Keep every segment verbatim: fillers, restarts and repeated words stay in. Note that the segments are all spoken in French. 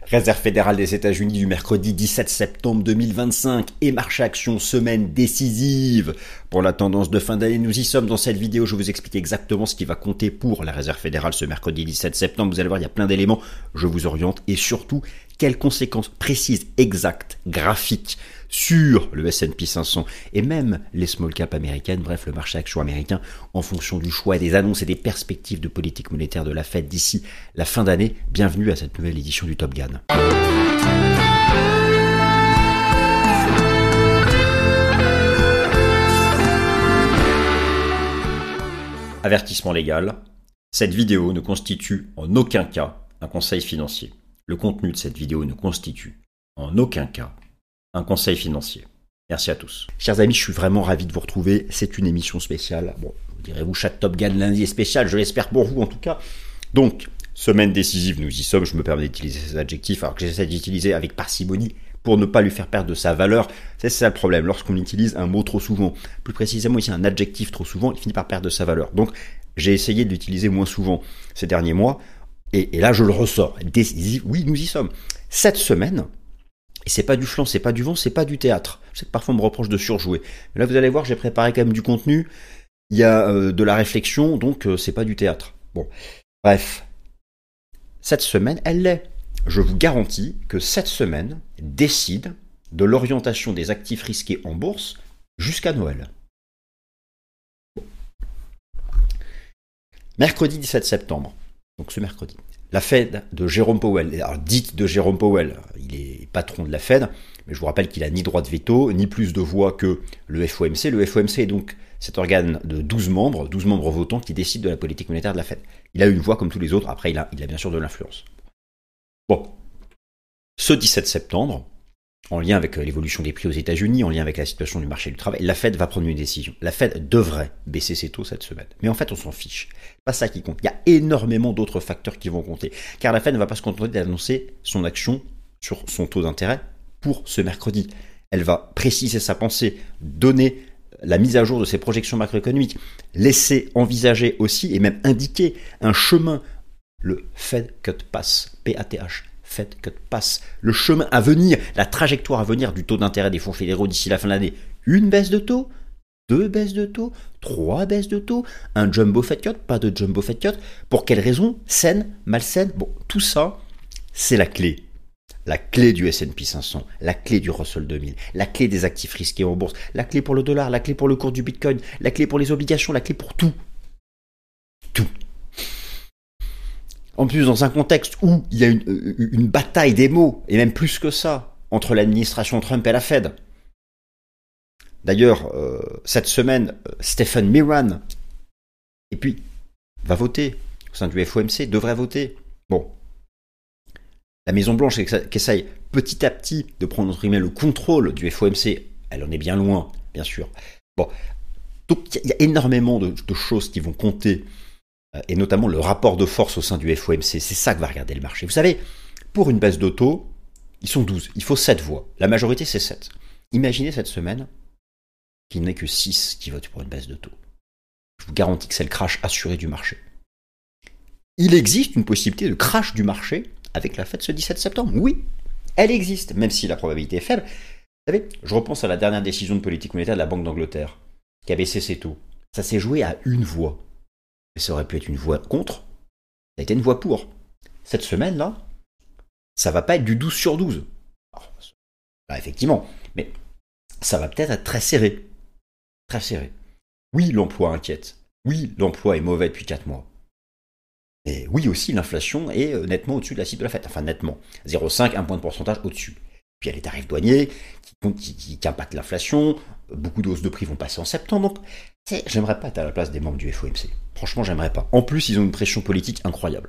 Réserve fédérale des États-Unis du mercredi dix-sept septembre deux mille vingt-cinq et marché action semaine décisive. Pour la tendance de fin d'année, nous y sommes. Dans cette vidéo, je vous explique exactement ce qui va compter pour la Réserve fédérale ce mercredi dix-sept septembre. Vous allez voir, il y a plein d'éléments. Je vous oriente et surtout, quelles conséquences précises, exactes, graphiques sur le S and P cinq cents et même les small caps américaines, bref, le marché action américain en fonction du choix des annonces et des perspectives de politique monétaire de la Fed d'ici la fin d'année. Bienvenue à cette nouvelle édition du Top Gun. Avertissement légal, cette vidéo ne constitue en aucun cas un conseil financier. Le contenu de cette vidéo ne constitue en aucun cas un conseil financier. Merci à tous. Chers amis, je suis vraiment ravi de vous retrouver. C'est une émission spéciale. Bon, vous direz-vous, chaque Top Gun lundi est spécial, je l'espère pour vous en tout cas. Donc, semaine décisive, nous y sommes. Je me permets d'utiliser ces adjectifs, alors que j'essaie d'utiliser avec parcimonie pour ne pas lui faire perdre de sa valeur. C'est ça le problème. Lorsqu'on utilise un mot trop souvent, plus précisément ici un adjectif trop souvent, il finit par perdre de sa valeur. Donc, j'ai essayé de l'utiliser moins souvent ces derniers mois. Et, et là, je le ressors. Décisive, oui, nous y sommes. Cette semaine, et c'est pas du flan, c'est pas du vent, c'est pas du théâtre. Je sais que parfois on me reproche de surjouer. Mais là, vous allez voir, j'ai préparé quand même du contenu. Il y a euh, de la réflexion, donc euh, c'est pas du théâtre. Bon, bref. Cette semaine, elle l'est. Je vous garantis que cette semaine décide de l'orientation des actifs risqués en bourse jusqu'à Noël. Mercredi dix-sept septembre, donc ce mercredi, la Fed de Jérôme Powell, alors dite de Jérôme Powell, il est patron de la Fed, mais je vous rappelle qu'il a ni droit de veto, ni plus de voix que le F O M C. Le F O M C est donc cet organe de douze membres, douze membres votants qui décident de la politique monétaire de la Fed. Il a une voix comme tous les autres, après il a, il a bien sûr de l'influence. Bon, ce dix-sept septembre, en lien avec l'évolution des prix aux États-Unis, en lien avec la situation du marché du travail, la Fed va prendre une décision. La Fed devrait baisser ses taux cette semaine. Mais en fait, on s'en fiche. C'est pas ça qui compte. Il y a énormément d'autres facteurs qui vont compter. Car la Fed ne va pas se contenter d'annoncer son action sur son taux d'intérêt pour ce mercredi. Elle va préciser sa pensée, donner la mise à jour de ses projections macroéconomiques, laisser envisager aussi et même indiquer un chemin, le Fed Cut Path, P A T H. Fed Cut Path, le chemin à venir, la trajectoire à venir du taux d'intérêt des fonds fédéraux d'ici la fin de l'année. Une baisse de taux, deux baisses de taux, trois baisses de taux, un jumbo Fed Cut, pas de jumbo Fed Cut. Pour quelles raisons? Saine, malsaine? Bon, tout ça, c'est la clé. La clé du S and P cinq cents, la clé du Russell deux mille, la clé des actifs risqués en bourse, la clé pour le dollar, la clé pour le cours du Bitcoin, la clé pour les obligations, la clé pour tout. Tout. En plus, dans un contexte où il y a une, une bataille des mots, et même plus que ça, entre l'administration Trump et la Fed. D'ailleurs, euh, cette semaine, Stephen Miran, et puis, va voter au sein du F O M C, devrait voter. Bon. La Maison-Blanche qui essaye petit à petit de prendre entre guillemets le contrôle du F O M C, elle en est bien loin, bien sûr. Bon. Donc, il y a énormément de, de choses qui vont compter, et notamment le rapport de force au sein du F O M C. C'est ça que va regarder le marché. Vous savez, pour une baisse de taux, ils sont douze. Il faut sept voix. La majorité, c'est sept. Imaginez cette semaine qu'il n'y ait que six qui votent pour une baisse de taux. Je vous garantis que c'est le crash assuré du marché. Il existe une possibilité de crash du marché avec la Fed ce dix-sept septembre. Oui, elle existe, même si la probabilité est faible. Vous savez, je repense à la dernière décision de politique monétaire de la Banque d'Angleterre, qui a baissé ses taux. Ça s'est joué à une voix. Mais ça aurait pu être une voix contre, ça a été une voix pour. Cette semaine-là, ça va pas être du douze sur douze. Alors, là, effectivement, mais ça va peut-être être très serré. Très serré. Oui, l'emploi inquiète. Oui, l'emploi est mauvais depuis quatre mois. Et oui aussi, l'inflation est nettement au-dessus de la cible de la Fed. Enfin, nettement. zéro virgule cinq, un point de pourcentage au-dessus. Puis il y a les tarifs douaniers qui, qui, qui, qui impactent l'inflation. Beaucoup de hausses de prix vont passer en septembre. Donc, j'aimerais pas être à la place des membres du F O M C. Franchement, j'aimerais pas. En plus, ils ont une pression politique incroyable.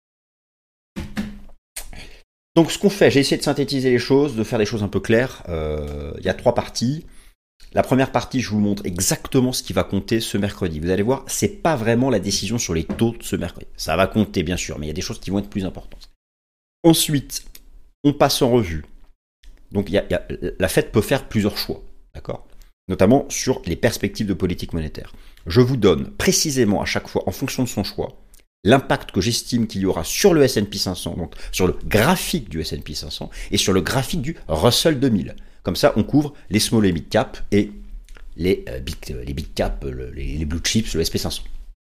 Donc, ce qu'on fait, j'ai essayé de synthétiser les choses, de faire les choses un peu claires. Euh, il y a trois parties. La première partie, je vous montre exactement ce qui va compter ce mercredi. Vous allez voir, c'est pas vraiment la décision sur les taux de ce mercredi. Ça va compter, bien sûr, mais il y a des choses qui vont être plus importantes. Ensuite, on passe en revue. Donc, il y a, il y a, la Fed peut faire plusieurs choix, d'accord ? Notamment sur les perspectives de politique monétaire. Je vous donne précisément à chaque fois, en fonction de son choix, l'impact que j'estime qu'il y aura sur le S and P cinq cents, donc sur le graphique du S and P cinq cents et sur le graphique du Russell deux mille. Comme ça, on couvre les small et mid cap et les, euh, big, les big cap, le, les, les blue chips, le S and P cinq cents.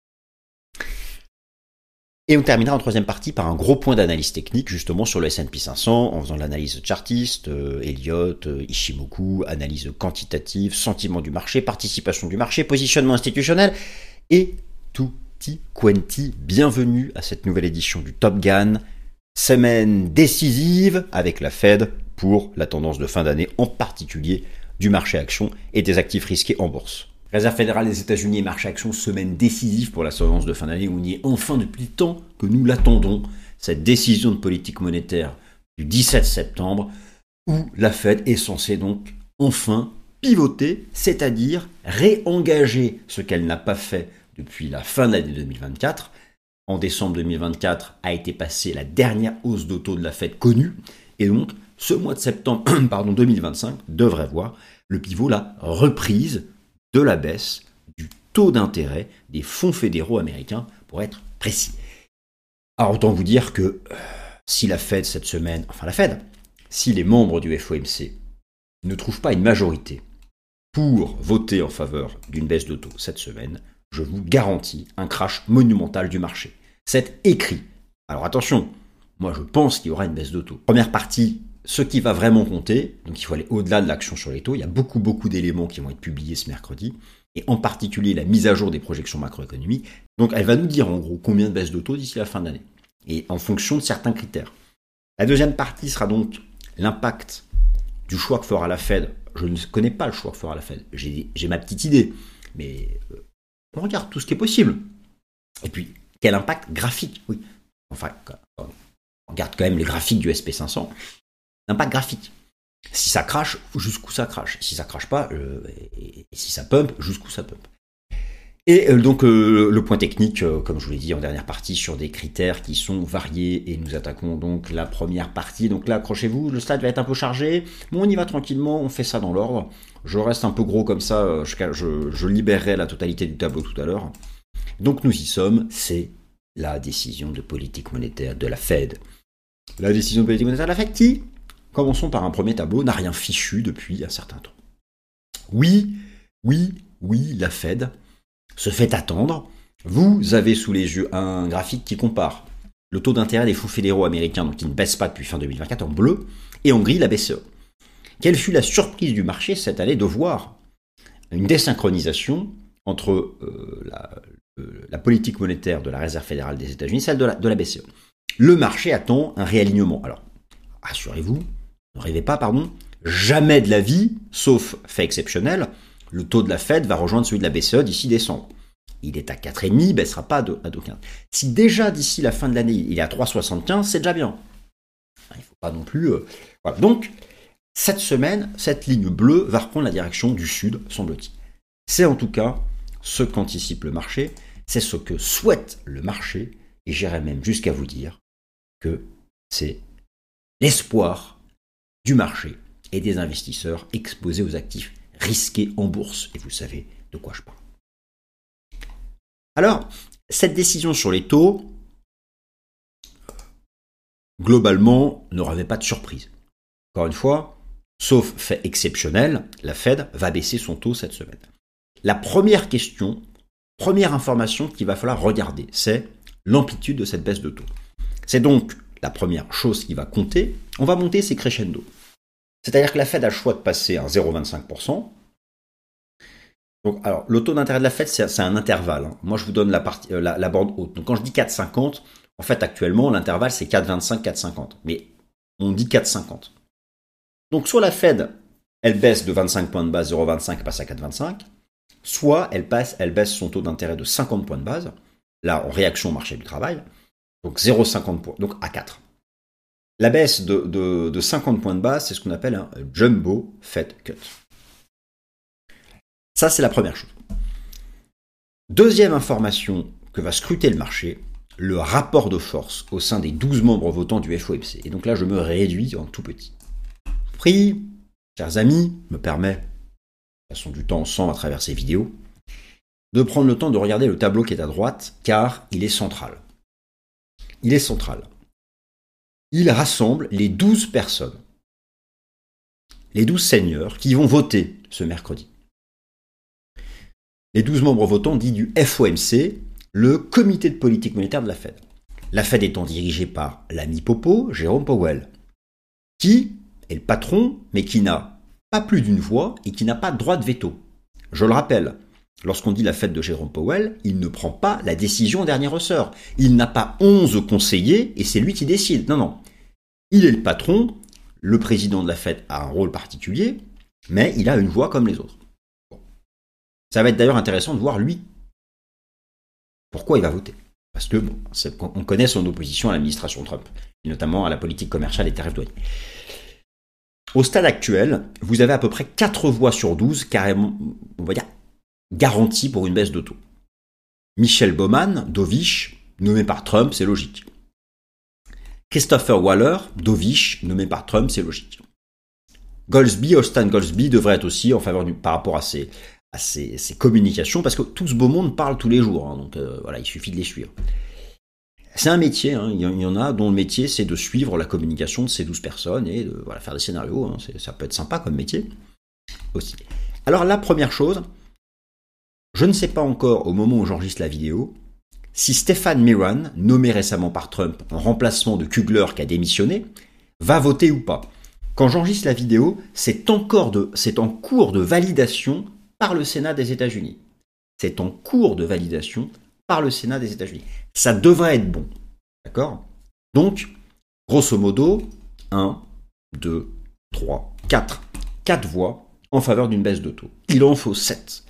Et on terminera en troisième partie par un gros point d'analyse technique justement sur le S and P cinq cents en faisant l'analyse chartiste, euh, Elliott, euh, Ishimoku, analyse quantitative, sentiment du marché, participation du marché, positionnement institutionnel et tutti quanti. Bienvenue à cette nouvelle édition du Top Gun, semaine décisive avec la Fed pour la tendance de fin d'année, en particulier du marché action et des actifs risqués en bourse. Réserve fédérale des États-Unis et marché action, semaine décisive pour la tendance de fin d'année, où on y est enfin depuis le temps que nous l'attendons, cette décision de politique monétaire du dix-sept septembre, où la Fed est censée donc enfin pivoter, c'est-à-dire réengager ce qu'elle n'a pas fait depuis la fin de l'année deux mille vingt-quatre. En décembre deux mille vingt-quatre a été passée la dernière hausse de taux de la Fed connue, et donc ce mois de septembre pardon, deux mille vingt-cinq devrait voir le pivot, la reprise de la baisse du taux d'intérêt des fonds fédéraux américains, pour être précis. Alors autant vous dire que euh, si la Fed cette semaine, enfin la Fed, si les membres du F O M C ne trouvent pas une majorité pour voter en faveur d'une baisse de taux cette semaine, je vous garantis un crash monumental du marché. C'est écrit. Alors attention, moi je pense qu'il y aura une baisse de taux. Première partie, ce qui va vraiment compter, donc il faut aller au-delà de l'action sur les taux, il y a beaucoup beaucoup d'éléments qui vont être publiés ce mercredi, et en particulier la mise à jour des projections macroéconomiques. Donc elle va nous dire en gros combien de baisses de taux d'ici la fin d'année, et en fonction de certains critères. La deuxième partie sera donc l'impact du choix que fera la Fed. Je ne connais pas le choix que fera la Fed, j'ai, j'ai ma petite idée, mais euh, on regarde tout ce qui est possible. Et puis, quel impact graphique, oui. Enfin, on regarde quand même les graphiques du S and P cinq cents. L'impact graphique. Si ça crache, jusqu'où ça crache. Si ça crache pas, euh, et, et si ça pump, jusqu'où ça pump. Et euh, donc euh, le point technique, euh, comme je vous l'ai dit en dernière partie, sur des critères qui sont variés, et nous attaquons donc la première partie. Donc là, accrochez-vous, le stade va être un peu chargé, mais on y va tranquillement, on fait ça dans l'ordre. Je reste un peu gros comme ça, euh, je, je, je libérerai la totalité du tableau tout à l'heure. Donc nous y sommes, c'est la décision de politique monétaire de la Fed. La décision de politique monétaire de la Fed qui, commençons par un premier tableau, n'a rien fichu depuis un certain temps. Oui, oui, oui, la Fed se fait attendre. Vous avez sous les yeux un graphique qui compare le taux d'intérêt des fonds fédéraux américains, donc qui ne baisse pas depuis fin deux mille vingt-quatre, en bleu, et en gris la B C E. Quelle fut la surprise du marché cette année de voir une désynchronisation entre euh, la, euh, la politique monétaire de la Réserve fédérale des États-Unis et celle de la, de la B C E. Le marché attend un réalignement. Alors, assurez-vous, ne rêvez pas, pardon, jamais de la vie, sauf fait exceptionnel, le taux de la Fed va rejoindre celui de la B C E d'ici décembre. Il est à quatre virgule cinq, il ne baissera pas à deux virgule quinze. Si déjà d'ici la fin de l'année, il est à trois virgule soixante-quinze, c'est déjà bien. Il ne faut pas non plus... Euh... Voilà. Donc, cette semaine, cette ligne bleue va reprendre la direction du sud, semble-t-il. C'est en tout cas ce qu'anticipe le marché, c'est ce que souhaite le marché, et j'irai même jusqu'à vous dire que c'est l'espoir du marché et des investisseurs exposés aux actifs risqués en bourse. Et vous savez de quoi je parle. Alors, cette décision sur les taux, globalement, n'aurait pas de surprise. Encore une fois, sauf fait exceptionnel, la Fed va baisser son taux cette semaine. La première question, première information qu'il va falloir regarder, c'est l'amplitude de cette baisse de taux. C'est donc la première chose qui va compter. On va monter ces crescendo. C'est-à-dire que la Fed a le choix de passer à zéro virgule vingt-cinq pour cent. Donc, alors, le taux d'intérêt de la Fed, c'est, c'est un intervalle. Hein. Moi, je vous donne la, partie, euh, la, la bande haute. Donc, quand je dis quatre virgule cinquante, en fait, actuellement, l'intervalle, c'est quatre virgule vingt-cinq, quatre virgule cinquante. Mais on dit quatre virgule cinquante. Donc, soit la Fed, elle baisse de vingt-cinq points de base, zéro virgule vingt-cinq, passe à quatre virgule vingt-cinq. Soit elle, passe, elle baisse son taux d'intérêt de cinquante points de base. Là, en réaction au marché du travail. Donc, zéro virgule cinquante points, donc à quatre. La baisse de, de, de cinquante points de base, c'est ce qu'on appelle un jumbo Fed cut. Ça, c'est la première chose. Deuxième information que va scruter le marché, le rapport de force au sein des douze membres votants du F O M C. Et donc là, je me réduis en tout petit. Pris, chers amis, me permet, passons du temps ensemble à travers ces vidéos, de prendre le temps de regarder le tableau qui est à droite, car il est central. il est central. Il rassemble les douze personnes, les douze seigneurs qui vont voter ce mercredi. Les douze membres votants dits du F O M C, le comité de politique monétaire de la Fed. La Fed étant dirigée par l'ami Popo, Jérôme Powell, qui est le patron, mais qui n'a pas plus d'une voix et qui n'a pas de droit de veto. Je le rappelle, lorsqu'on dit la Fed de Jérôme Powell, il ne prend pas la décision en dernier ressort. Il n'a pas onze conseillers et c'est lui qui décide. Non, non. Il est le patron, le président de la Fed a un rôle particulier, mais il a une voix comme les autres. Bon. Ça va être d'ailleurs intéressant de voir, lui, pourquoi il va voter. Parce que bon, on connaît son opposition à l'administration Trump, et notamment à la politique commerciale et tarifs douaniers. Au stade actuel, vous avez à peu près quatre voix sur douze carrément, on va dire, garanties pour une baisse de taux. Michel Bowman, dovish, nommé par Trump, c'est logique. Christopher Waller, dovish, nommé par Trump, c'est logique. Goldsby, Austin Goldsby devrait être aussi en faveur du, par rapport à ses, à ses, ses communications, parce que tout ce beau monde parle tous les jours, hein, donc euh, voilà, il suffit de les suivre. C'est un métier, hein, il y en a dont le métier c'est de suivre la communication de ces douze personnes et de voilà, faire des scénarios, hein, ça peut être sympa comme métier aussi. Alors la première chose, je ne sais pas encore au moment où j'enregistre la vidéo, si Stefan Miran, nommé récemment par Trump en remplacement de Kugler qui a démissionné, va voter ou pas. Quand j'enregistre la vidéo, c'est encore de, c'est en cours de validation par le Sénat des États-Unis. C'est en cours de validation par le Sénat des États-Unis. Ça devrait être bon. D'accord ? Donc, grosso modo, un, deux, trois, quatre. quatre voix en faveur d'une baisse de taux. Il en faut sept.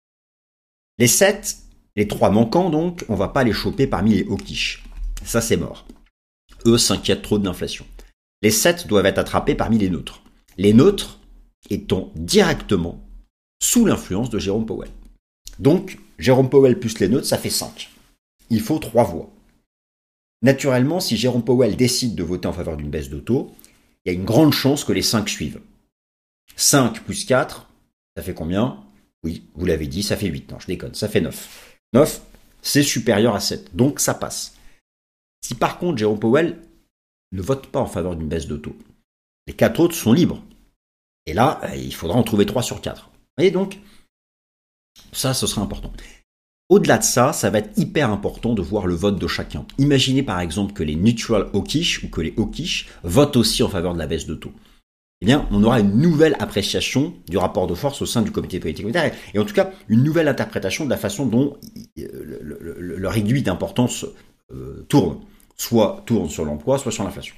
Les sept, les trois manquants donc, on ne va pas les choper parmi les hawkish. Ça, c'est mort. Eux s'inquiètent trop de l'inflation. Les sept doivent être attrapés parmi les neutres. Les neutres étant directement sous l'influence de Jérôme Powell. Donc, Jérôme Powell plus les neutres, ça fait cinq. Il faut trois voix. Naturellement, si Jérôme Powell décide de voter en faveur d'une baisse de taux, il y a une grande chance que les cinq suivent. cinq plus quatre, ça fait combien ? Oui, vous l'avez dit, ça fait huit. Non, je déconne, ça fait neuf. neuf, c'est supérieur à sept, donc ça passe. Si par contre Jérôme Powell ne vote pas en faveur d'une baisse de taux, les quatre autres sont libres. Et là, il faudra en trouver trois sur quatre. Vous voyez donc, ça, ce sera important. Au-delà de ça, ça va être hyper important de voir le vote de chacun. Imaginez par exemple que les neutral hawkish ou que les hawkish votent aussi en faveur de la baisse de taux. Eh bien, on aura une nouvelle appréciation du rapport de force au sein du comité de politique monétaire et en tout cas une nouvelle interprétation de la façon dont le, le, le, leur aiguille d'importance euh, tourne, soit tourne sur l'emploi, soit sur l'inflation.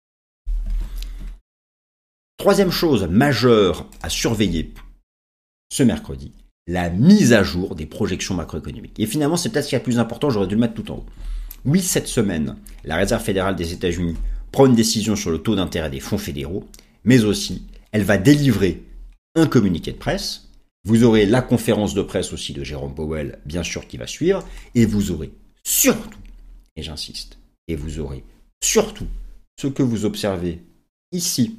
Troisième chose majeure à surveiller ce mercredi, la mise à jour des projections macroéconomiques. Et finalement, c'est peut-être ce qui est le plus important, j'aurais dû le mettre tout en haut. Oui, cette semaine, la Réserve fédérale des États-Unis prend une décision sur le taux d'intérêt des fonds fédéraux, mais aussi, elle va délivrer un communiqué de presse. Vous aurez la conférence de presse aussi de Jérôme Powell, bien sûr, qui va suivre, et vous aurez surtout, et j'insiste, et vous aurez surtout ce que vous observez ici,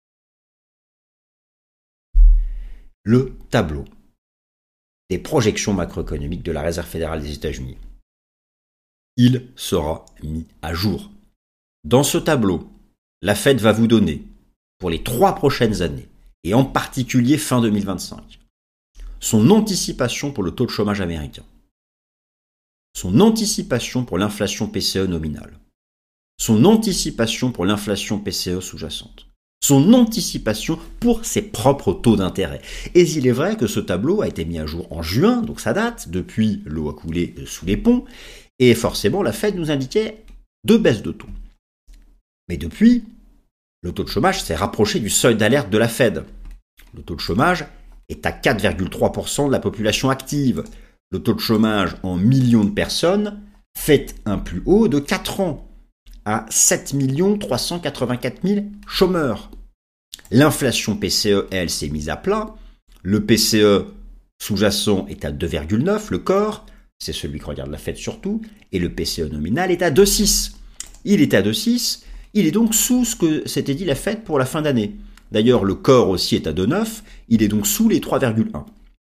le tableau des projections macroéconomiques de la Réserve fédérale des États-Unis. Il sera mis à jour. Dans ce tableau, la Fed va vous donner, pour les trois prochaines années, et en particulier fin deux mille vingt-cinq, son anticipation pour le taux de chômage américain, son anticipation pour l'inflation P C E nominale, son anticipation pour l'inflation P C E sous-jacente, son anticipation pour ses propres taux d'intérêt. Et il est vrai que ce tableau a été mis à jour en juin, donc ça date, depuis l'eau a coulé sous les ponts, et forcément la Fed nous indiquait deux baisses de taux. Mais depuis, le taux de chômage s'est rapproché du seuil d'alerte de la Fed. Le taux de chômage est à quatre virgule trois pour cent de la population active. Le taux de chômage en millions de personnes fait un plus haut de quatre ans, à sept millions trois cent quatre-vingt-quatre mille chômeurs. L'inflation P C E, elle, s'est mise à plat. Le P C E sous-jacent est à deux virgule neuf, le corps, c'est celui que regarde la Fed surtout, et le P C E nominal est à deux virgule six. Il est à deux virgule six, il est donc sous ce que s'était dit la Fed pour la fin d'année. D'ailleurs, le corps aussi est à deux virgule neuf, il est donc sous les trois virgule un.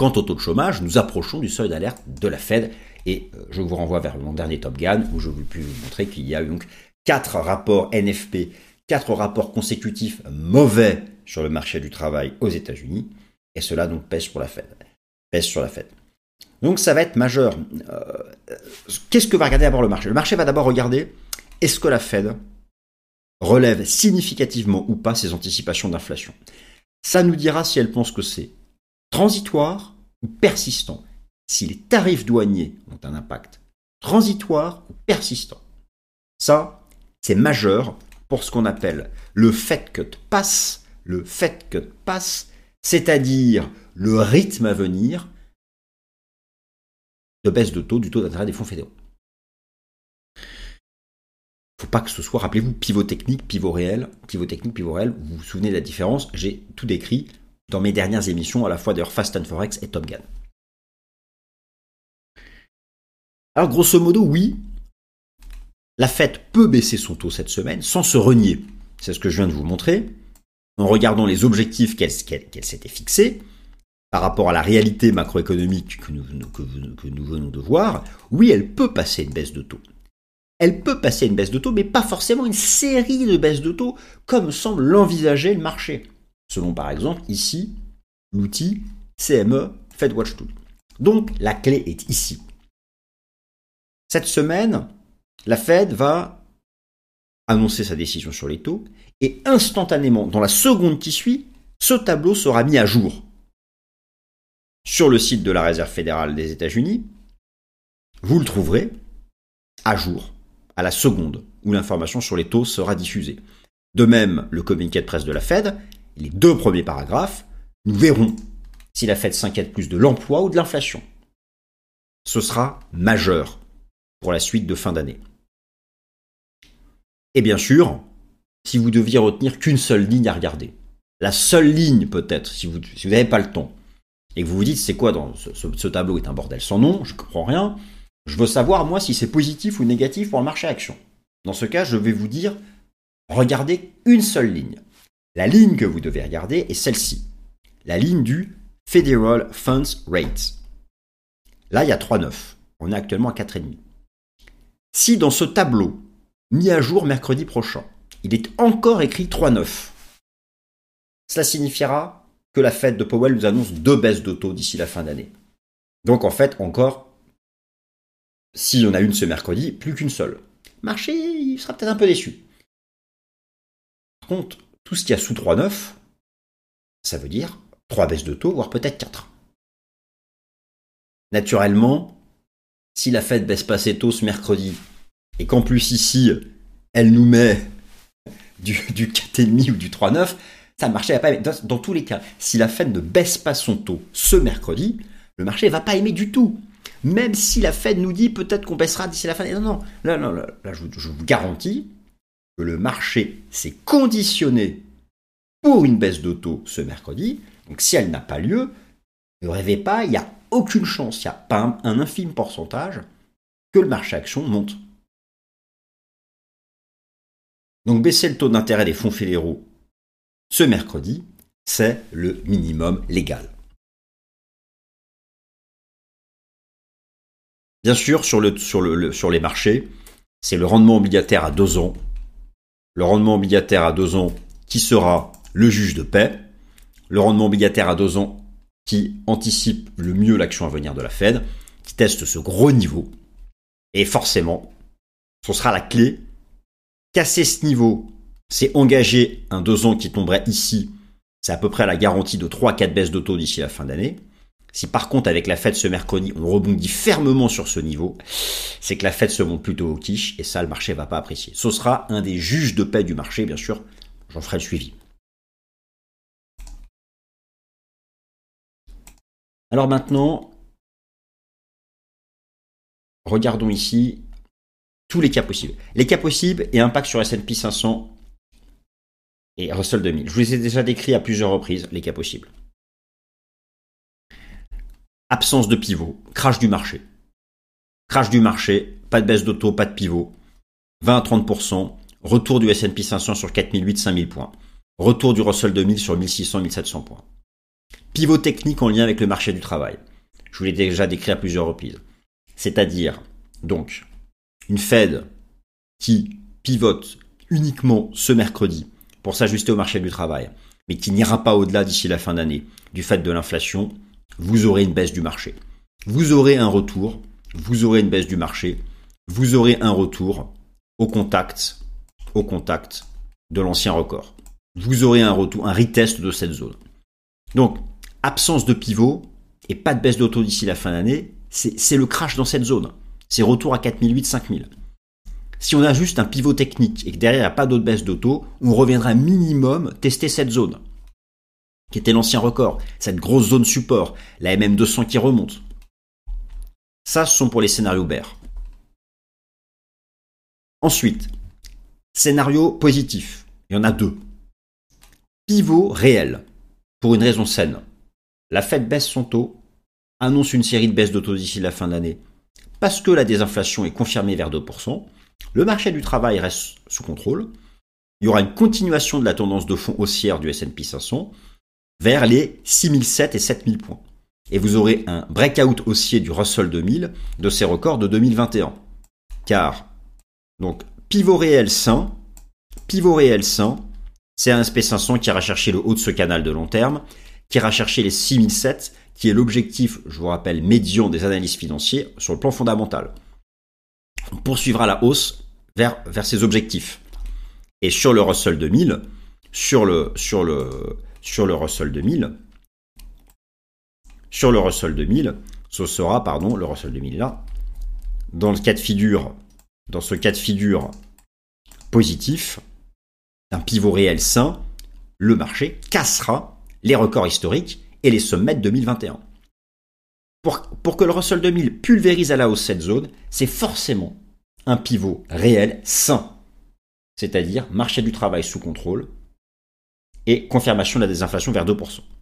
Quant au taux de chômage, nous approchons du seuil d'alerte de la Fed et je vous renvoie vers mon dernier Top Gun où je vous puis vous montrer qu'il y a donc quatre rapports N F P, quatre rapports consécutifs mauvais sur le marché du travail aux États-Unis et cela donc pèse sur la Fed. Pèse sur la Fed. Donc ça va être majeur. Euh, qu'est-ce que va regarder d'abord le marché? Le marché va d'abord regarder est-ce que la Fed relève significativement ou pas ses anticipations d'inflation. Ça nous dira si elle pense que c'est transitoire ou persistant. Si les tarifs douaniers ont un impact transitoire ou persistant. Ça, c'est majeur pour ce qu'on appelle le Fed Cut Pass, le Fed Cut Pass, c'est-à-dire le rythme à venir de baisse de taux du taux d'intérêt des fonds fédéraux. Il ne faut pas que ce soit, rappelez-vous, pivot technique, pivot réel, pivot technique, pivot réel, vous vous souvenez de la différence, j'ai tout décrit dans mes dernières émissions, à la fois d'ailleurs Fast and Forex et Top Gun. Alors grosso modo, oui, la Fed peut baisser son taux cette semaine sans se renier. C'est ce que je viens de vous montrer, en regardant les objectifs qu'elle, qu'elle, qu'elle s'était fixés, par rapport à la réalité macroéconomique que nous, que, que nous venons de voir, oui, elle peut passer une baisse de taux. Elle peut passer une baisse de taux, mais pas forcément une série de baisses de taux, comme semble l'envisager le marché. Selon par exemple ici, l'outil C M E FedWatch Tool. Donc la clé est ici. Cette semaine, la Fed va annoncer sa décision sur les taux, et instantanément, dans la seconde qui suit, ce tableau sera mis à jour. Sur le site de la Réserve fédérale des États-Unis, vous le trouverez à jour, à la seconde où l'information sur les taux sera diffusée. De même, le communiqué de presse de la Fed, les deux premiers paragraphes, nous verrons si la Fed s'inquiète plus de l'emploi ou de l'inflation. Ce sera majeur pour la suite de fin d'année. Et bien sûr, si vous deviez retenir qu'une seule ligne à regarder, la seule ligne peut-être, si vous si vous n'avez pas le temps, et que vous vous dites c'est quoi dans ce, ce, ce tableau est un bordel sans nom, je ne comprends rien, je veux savoir moi si c'est positif ou négatif pour le marché action. Dans ce cas, je vais vous dire, regardez une seule ligne. La ligne que vous devez regarder est celle-ci, la ligne du Federal Funds Rate. Là, il y a trois virgule neuf, on est actuellement à quatre virgule cinq. Si dans ce tableau, mis à jour mercredi prochain, il est encore écrit trois virgule neuf, cela signifiera que la Fed de Powell nous annonce deux baisses de taux d'ici la fin d'année. Donc en fait, encore, si on a une ce mercredi, plus qu'une seule. Le marché, il sera peut-être un peu déçu. Par contre, tout ce qu'il y a sous trois virgule neuf, ça veut dire trois baisses de taux, voire peut-être quatre. Naturellement, si la Fed baisse pas ses taux ce mercredi, et qu'en plus ici, elle nous met du, du quatre virgule cinq ou du trois virgule neuf, ça ne marchera pas. Dans, dans tous les cas, si la Fed ne baisse pas son taux ce mercredi, le marché ne va pas aimer du tout. Même si la Fed nous dit peut-être qu'on baissera d'ici la fin d'année. Non, non, là, non, là, là je, je vous garantis que le marché s'est conditionné pour une baisse de taux ce mercredi. Donc si elle n'a pas lieu, ne rêvez pas, il n'y a aucune chance, il n'y a pas un, un infime pourcentage que le marché action monte. Donc baisser le taux d'intérêt des fonds fédéraux ce mercredi, c'est le minimum légal. Bien sûr, sur, le, sur, le, le, sur les marchés, c'est le rendement obligataire à deux ans. Le rendement obligataire à deux ans qui sera le juge de paix. Le rendement obligataire à deux ans qui anticipe le mieux l'action à venir de la Fed, qui teste ce gros niveau. Et forcément, ce sera la clé. Casser ce niveau, c'est engager un deux ans qui tomberait ici. C'est à peu près la garantie de trois à quatre baisses de taux d'ici la fin d'année. Si par contre, avec la Fed ce mercredi, on rebondit fermement sur ce niveau, c'est que la Fed se monte plutôt au quiche, et ça, le marché ne va pas apprécier. Ce sera un des juges de paix du marché, bien sûr. J'en ferai le suivi. Alors maintenant, regardons ici tous les cas possibles. Les cas possibles et impact sur S and P cinq cents et Russell deux mille. Je vous les ai déjà décrits à plusieurs reprises, les cas possibles. Absence de pivot, crash du marché. Crash du marché, pas de baisse de taux, pas de pivot. vingt à trente pour cent, retour du S and P cinq cents sur quatre mille huit, cinq mille points. Retour du Russell deux mille sur mille six cents, mille sept cents points. Pivot technique en lien avec le marché du travail. Je vous l'ai déjà décrit à plusieurs reprises. C'est-à-dire, donc, une Fed qui pivote uniquement ce mercredi pour s'ajuster au marché du travail, mais qui n'ira pas au-delà d'ici la fin d'année du fait de l'inflation, vous aurez une baisse du marché. Vous aurez un retour, vous aurez une baisse du marché, vous aurez un retour au contact, au contact de l'ancien record. Vous aurez un retour, un retest de cette zone. Donc, absence de pivot et pas de baisse d'auto d'ici la fin d'année, c'est, c'est le crash dans cette zone. C'est retour à quatre mille huit, cinq mille. Si on a juste un pivot technique et que derrière il n'y a pas d'autre baisse d'auto, on reviendra minimum tester cette zone, qui était l'ancien record, cette grosse zone support, la M M deux cents qui remonte. Ça, ce sont pour les scénarios bear. Ensuite, scénario positif. Il y en a deux. Pivot réel. Pour une raison saine. La Fed baisse son taux, annonce une série de baisses de taux d'ici la fin de l'année, parce que la désinflation est confirmée vers deux pour cent. Le marché du travail reste sous contrôle. Il y aura une continuation de la tendance de fond haussière du S and P cinq cents vers les six mille sept et sept mille points. Et vous aurez un breakout haussier du Russell deux mille de ses records de deux mille vingt et un. Car, donc, pivot réel sain, pivot réel sain, c'est un S and P cinq cents qui ira chercher le haut de ce canal de long terme, qui ira chercher les six mille sept, qui est l'objectif, je vous rappelle, médian des analystes financiers sur le plan fondamental. On poursuivra la hausse vers, vers ces objectifs. Et sur le Russell deux mille, sur le, sur le, sur le Russell deux mille, sur le Russell deux mille, ce sera, pardon, le Russell deux mille là, dans le cas de figure, dans ce cas de figure positif, un pivot réel sain, le marché cassera les records historiques et les sommets de deux mille vingt et un. Pour, pour que le Russell deux mille pulvérise à la hausse cette zone, c'est forcément un pivot réel sain, c'est-à-dire marché du travail sous contrôle et confirmation de la désinflation vers deux pour cent.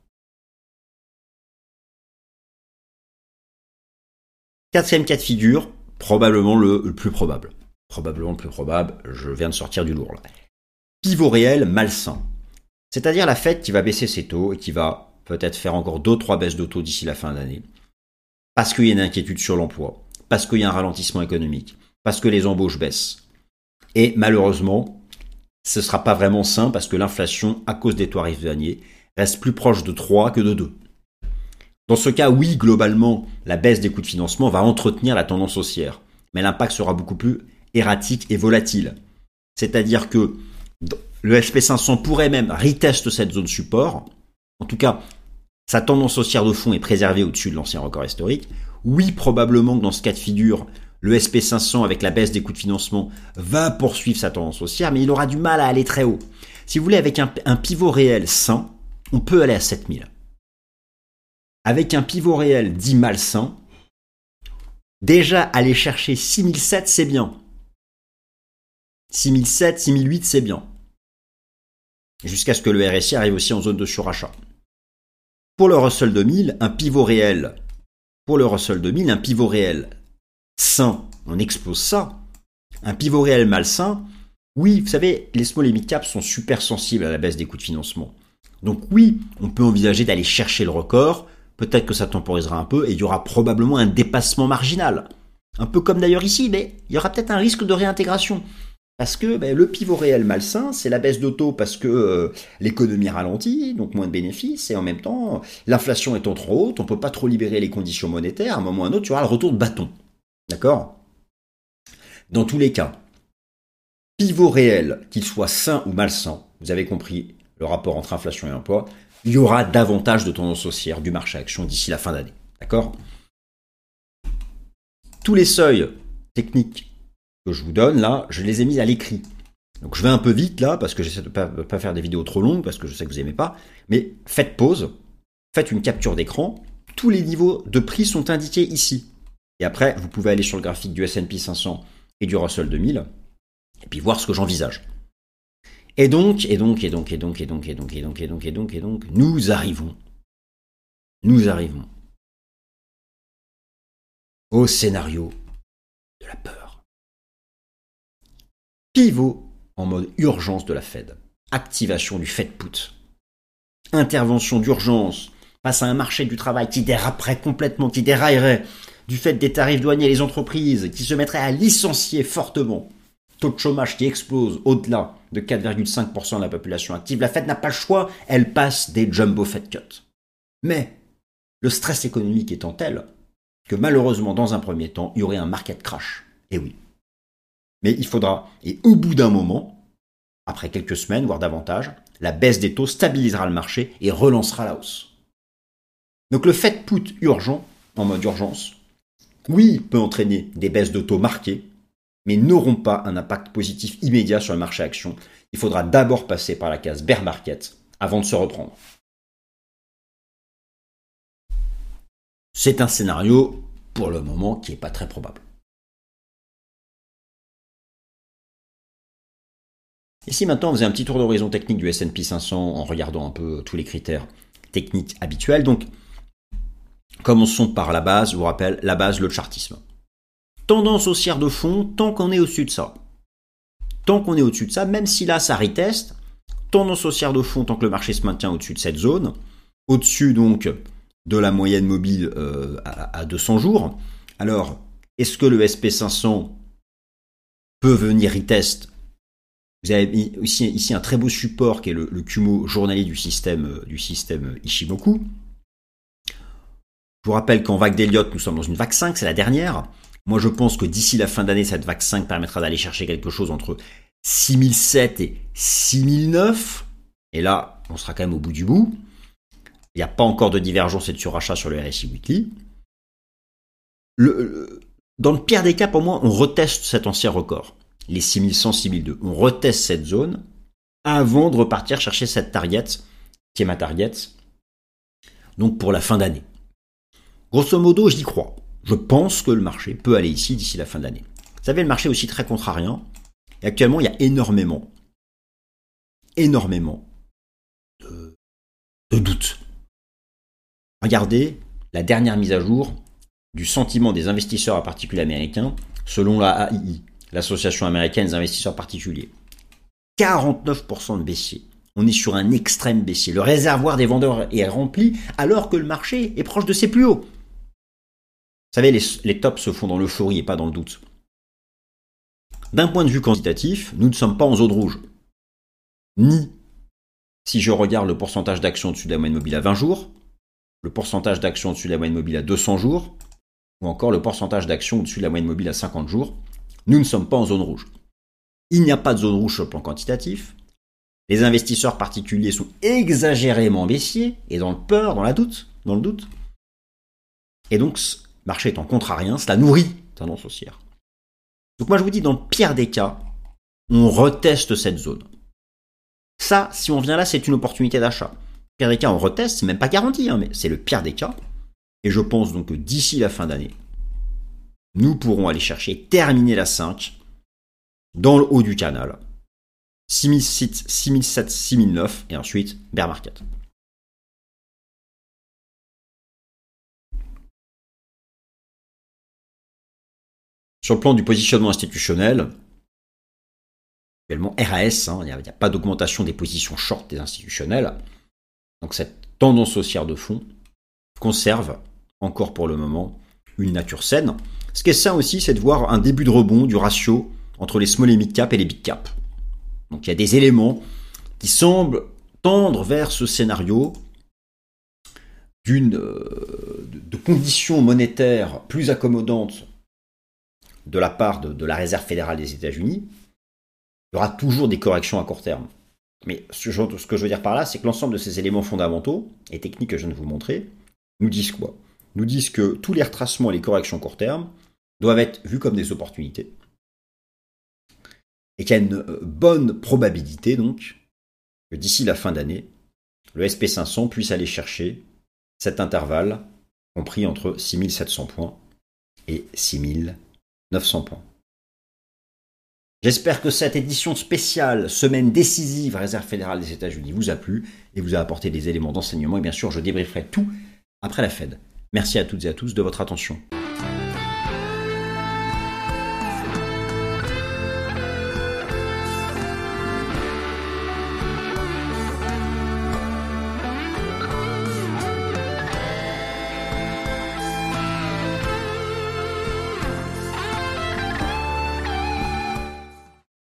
Quatrième cas de figure, probablement le, le plus probable. Probablement le plus probable, je viens de sortir du lourd là. Pivot réel malsain. C'est-à-dire la Fed qui va baisser ses taux et qui va peut-être faire encore deux trois baisses de taux d'ici la fin d'année. Parce qu'il y a une inquiétude sur l'emploi, parce qu'il y a un ralentissement économique, parce que les embauches baissent. Et malheureusement, ce ne sera pas vraiment sain parce que l'inflation, à cause des taux tarifs douaniers, reste plus proche de trois que de deux. Dans ce cas, oui, globalement, la baisse des coûts de financement va entretenir la tendance haussière, mais l'impact sera beaucoup plus erratique et volatile. C'est-à-dire que le S and P cinq cents pourrait même retester cette zone support. En tout cas, sa tendance haussière de fond est préservée au-dessus de l'ancien record historique. Oui, probablement que dans ce cas de figure, le S and P cinq cents, avec la baisse des coûts de financement, va poursuivre sa tendance haussière, mais il aura du mal à aller très haut. Si vous voulez, avec un, un pivot réel sain, on peut aller à sept mille. Avec un pivot réel dit malsain, déjà aller chercher six mille sept, c'est bien. six mille sept, six mille huit, c'est bien. Jusqu'à ce que le R S I arrive aussi en zone de surachat. Pour le Russell deux mille, un pivot réel, pour le Russell deux mille, un pivot réel sain, on expose ça. Un pivot réel malsain, oui, vous savez, les small et mid caps sont super sensibles à la baisse des coûts de financement. Donc oui, on peut envisager d'aller chercher le record, peut-être que ça temporisera un peu et il y aura probablement un dépassement marginal. Un peu comme d'ailleurs ici, mais il y aura peut-être un risque de réintégration. Parce que ben, le pivot réel malsain, c'est la baisse d'auto parce que euh, l'économie ralentit, donc moins de bénéfices, et en même temps, l'inflation étant trop haute, on ne peut pas trop libérer les conditions monétaires, à un moment ou à un autre, tu auras le retour de bâton. D'accord ? Dans tous les cas, pivot réel, qu'il soit sain ou malsain, vous avez compris le rapport entre inflation et emploi, il y aura davantage de tendance haussière du marché action d'ici la fin d'année. D'accord ? Tous les seuils techniques que je vous donne là, je les ai mis à l'écrit. Donc je vais un peu vite là, parce que j'essaie de ne pas, pas faire des vidéos trop longues, parce que je sais que vous n'aimez pas, mais faites pause, faites une capture d'écran, tous les niveaux de prix sont indiqués ici. Et après, vous pouvez aller sur le graphique du S and P cinq cents et du Russell deux mille, et puis voir ce que j'envisage. Et donc, et donc, et donc, et donc, et donc, et donc, et donc, et donc, et donc, et donc, nous arrivons, nous arrivons au scénario de la peur. Pivot en mode urgence de la Fed. Activation du Fed Put. Intervention d'urgence face à un marché du travail qui déraperait complètement, qui déraillerait du fait des tarifs douaniers, les entreprises qui se mettraient à licencier fortement, taux de chômage qui explose au-delà de quatre virgule cinq pour cent de la population active, la Fed n'a pas le choix, elle passe des jumbo Fed cuts. Mais le stress économique étant tel que malheureusement, dans un premier temps, il y aurait un market crash. Et oui. Mais il faudra, et au bout d'un moment, après quelques semaines, voire davantage, la baisse des taux stabilisera le marché et relancera la hausse. Donc le Fed put urgent, en mode urgence, oui, peut entraîner des baisses de taux marquées, mais n'auront pas un impact positif immédiat sur le marché action. Il faudra d'abord passer par la case bear market avant de se reprendre. C'est un scénario, pour le moment, qui n'est pas très probable. Ici, maintenant, on faisait un petit tour d'horizon technique du S and P cinq cents en regardant un peu tous les critères techniques habituels. Donc, commençons par la base. Je vous rappelle, la base, le chartisme. Tendance haussière de fond, tant qu'on est au-dessus de ça. Tant qu'on est au-dessus de ça, même si là, ça reteste, tendance haussière de fond tant que le marché se maintient au-dessus de cette zone. Au-dessus, donc, de la moyenne mobile euh, à, à deux cents jours. Alors, est-ce que le S and P cinq cents peut venir retest? Vous avez mis ici, ici un très beau support qui est le, le Kumo journalier du système, du système Ishimoku. Je vous rappelle qu'en vague d'Elliott, nous sommes dans une vague cinq, c'est la dernière. Moi, je pense que d'ici la fin d'année, cette vague cinq permettra d'aller chercher quelque chose entre six mille sept et six mille neuf. Et là, on sera quand même au bout du bout. Il n'y a pas encore de divergence et de surachat sur le R S I Weekly. Le, dans le pire des cas, pour moi, on reteste cet ancien record. Les six mille cent, six mille deux. On reteste cette zone avant de repartir chercher cette target, qui est ma target, donc pour la fin d'année. Grosso modo, j'y crois. Je pense que le marché peut aller ici d'ici la fin d'année. Vous savez, le marché est aussi très contrariant. Et actuellement, il y a énormément, énormément de, de doutes. Regardez la dernière mise à jour du sentiment des investisseurs à particuliers américains selon la A I I, l'Association américaine des investisseurs particuliers. quarante-neuf pour cent de baissier. On est sur un extrême baissier. Le réservoir des vendeurs est rempli alors que le marché est proche de ses plus hauts. Vous savez, les, les tops se font dans l'euphorie et pas dans le doute. D'un point de vue quantitatif, nous ne sommes pas en zone rouge. Ni si je regarde le pourcentage d'actions au-dessus de la moyenne mobile à vingt jours, le pourcentage d'actions au-dessus de la moyenne mobile à deux cents jours, ou encore le pourcentage d'actions au-dessus de la moyenne mobile à cinquante jours, nous ne sommes pas en zone rouge. Il n'y a pas de zone rouge sur le plan quantitatif. Les investisseurs particuliers sont exagérément baissiers et dans le peur, dans la doute, dans le doute. Et donc, le marché étant contrarien, cela nourrit tendance haussière. Donc moi, je vous dis, dans le pire des cas, on reteste cette zone. Ça, si on vient là, c'est une opportunité d'achat. Le pire des cas, on reteste, c'est même pas garanti, hein, mais c'est le pire des cas. Et je pense donc que d'ici la fin d'année, nous pourrons aller chercher, terminer la cinq dans le haut du canal. six mille sept, six mille neuf et ensuite bear market. Sur le plan du positionnement institutionnel, actuellement R A S, hein, il n'y a, a pas d'augmentation des positions short des institutionnels. Donc cette tendance haussière de fond conserve encore pour le moment une nature saine. Ce qui est sain aussi, c'est de voir un début de rebond du ratio entre les small et mid cap et les big cap. Donc il y a des éléments qui semblent tendre vers ce scénario d'une euh, de, de conditions monétaires plus accommodantes de la part de, de la Réserve fédérale des États-Unis. Il y aura toujours des corrections à court terme. Mais ce, ce que je veux dire par là, c'est que l'ensemble de ces éléments fondamentaux et techniques que je viens de vous montrer nous disent quoi? Nous disent que tous les retracements et les corrections à court terme doivent être vus comme des opportunités. Et qu'il y a une bonne probabilité, donc, que d'ici la fin d'année, le S and P cinq cents puisse aller chercher cet intervalle compris entre six mille sept cents points et six mille neuf cents points. J'espère que cette édition spéciale, semaine décisive Réserve fédérale des États-Unis, vous a plu et vous a apporté des éléments d'enseignement. Et bien sûr, je débrieferai tout après la Fed. Merci à toutes et à tous de votre attention.